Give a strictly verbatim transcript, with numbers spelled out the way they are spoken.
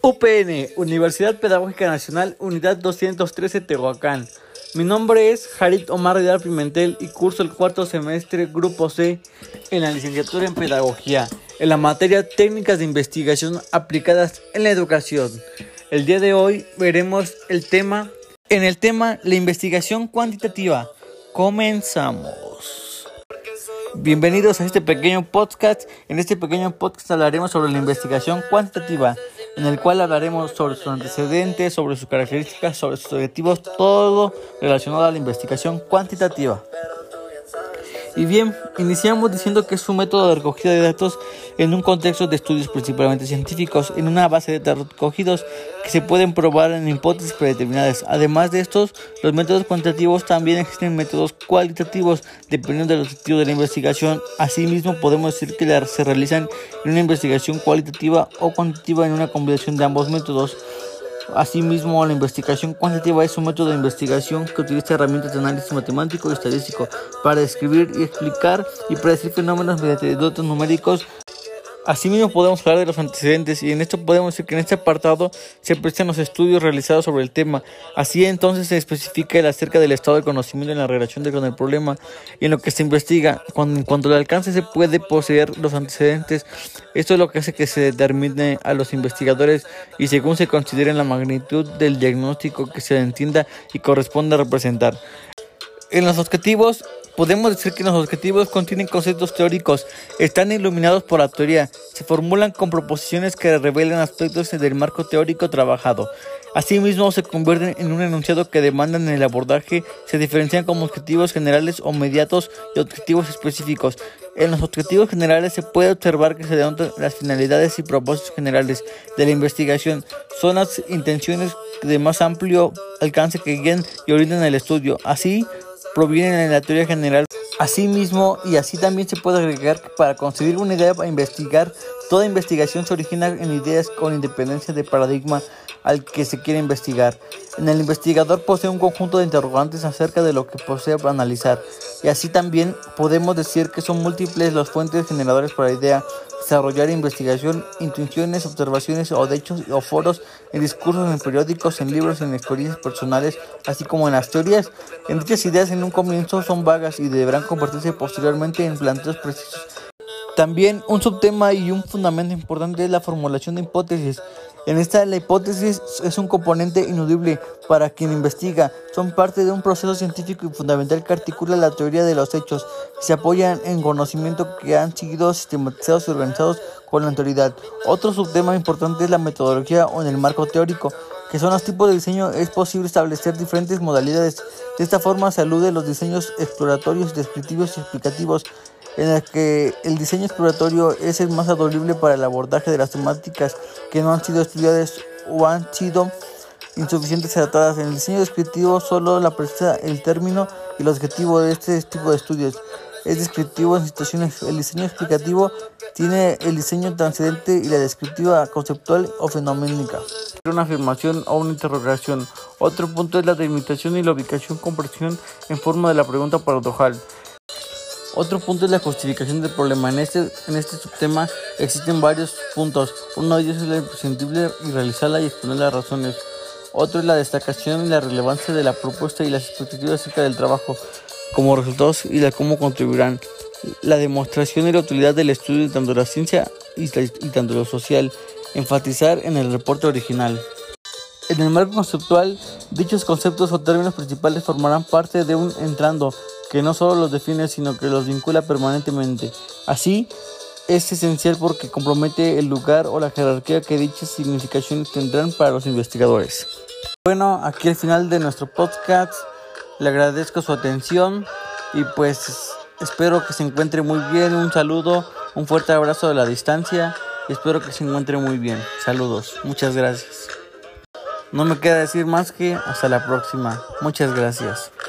U P N, Universidad Pedagógica Nacional, Unidad doscientos trece, Tehuacán. Mi nombre es Jarit Omar Vidal Pimentel y curso el cuarto semestre Grupo C en la licenciatura en Pedagogía, en la materia Técnicas de Investigación aplicadas en la educación. El día de hoy veremos el tema, en el tema la investigación cuantitativa. Comenzamos. Bienvenidos a este pequeño podcast. En este pequeño podcast hablaremos sobre la investigación cuantitativa, en el cual hablaremos sobre sus antecedentes, sobre sus características, sobre sus objetivos, todo relacionado a la investigación cuantitativa. Y bien, iniciamos diciendo que es un método de recogida de datos en un contexto de estudios principalmente científicos, en una base de datos recogidos que se pueden probar en hipótesis predeterminadas. Además de estos, los métodos cuantitativos también existen métodos cualitativos, dependiendo del objetivo de la investigación. Asimismo, podemos decir que la, se realizan en una investigación cualitativa o cuantitativa en una combinación de ambos métodos. Asimismo, la investigación cuantitativa es un método de investigación que utiliza herramientas de análisis matemático y estadístico para describir y explicar y predecir fenómenos mediante datos numéricos. Asimismo, podemos hablar de los antecedentes, y en esto podemos decir que en este apartado se presentan los estudios realizados sobre el tema. Así entonces se especifica el acerca del estado de conocimiento en la relación de con el problema y en lo que se investiga. Cuando, en cuanto al alcance se puede poseer los antecedentes. Esto es lo que hace que se determine a los investigadores y según se considere la magnitud del diagnóstico que se entienda y corresponde a representar. En los objetivos, podemos decir que los objetivos contienen conceptos teóricos, están iluminados por la teoría, se formulan con proposiciones que revelan aspectos del marco teórico trabajado. Asimismo, se convierten en un enunciado que demandan el abordaje, se diferencian como objetivos generales o mediatos y objetivos específicos. En los objetivos generales se puede observar que se denotan las finalidades y propósitos generales de la investigación. Son las intenciones de más amplio alcance que guían y orientan el estudio. Así, provienen en la teoría general. Asimismo, y así también se puede agregar que para conseguir una idea para investigar, toda investigación se origina en ideas con independencia de paradigma al que se quiere investigar. En el investigador posee un conjunto de interrogantes acerca de lo que posee para analizar, y así también podemos decir que son múltiples las fuentes generadoras para la idea, desarrollar investigación, intuiciones, observaciones o de hechos o foros, en discursos, en periódicos, en libros, en experiencias personales, así como en las teorías. En dichas ideas en un comienzo son vagas y deberán convertirse posteriormente en planteos precisos. También un subtema y un fundamento importante es la formulación de hipótesis. En esta, la hipótesis es un componente ineludible para quien investiga. Son parte de un proceso científico y fundamental que articula la teoría de los hechos y se apoyan en conocimiento que han sido sistematizados y organizados con la autoridad. Otro subtema importante es la metodología o en el marco teórico, que son los tipos de diseño. Es posible establecer diferentes modalidades. De esta forma se alude a los diseños exploratorios, descriptivos y explicativos, en el que el diseño exploratorio es el más adolible para el abordaje de las temáticas que no han sido estudiadas o han sido insuficientes tratadas. En el diseño descriptivo solo la precisa el término y el objetivo de este tipo de estudios. Es descriptivo en situaciones. El diseño explicativo tiene el diseño transcendente y la descriptiva conceptual o fenoménica. Una afirmación o una interrogación. Otro punto es la delimitación y la ubicación con precisión en forma de la pregunta paradojal. Otro punto es la justificación del problema. En este, en este subtema existen varios puntos. Uno de ellos es la imprescindible y realizarla y exponer las razones. Otro es la destacación y la relevancia de la propuesta y las expectativas acerca del trabajo como resultados y de cómo contribuirán. La demostración y la utilidad del estudio tanto la ciencia y, la, y tanto lo social. Enfatizar en el reporte original. En el marco conceptual, dichos conceptos o términos principales formarán parte de un entrando que no solo los define, sino que los vincula permanentemente. Así, es esencial porque compromete el lugar o la jerarquía que dichas significaciones tendrán para los investigadores. Bueno, aquí al final de nuestro podcast, le agradezco su atención y pues espero que se encuentre muy bien. Un saludo, un fuerte abrazo de la distancia y espero que se encuentre muy bien. Saludos, muchas gracias. No me queda decir más que hasta la próxima. Muchas gracias.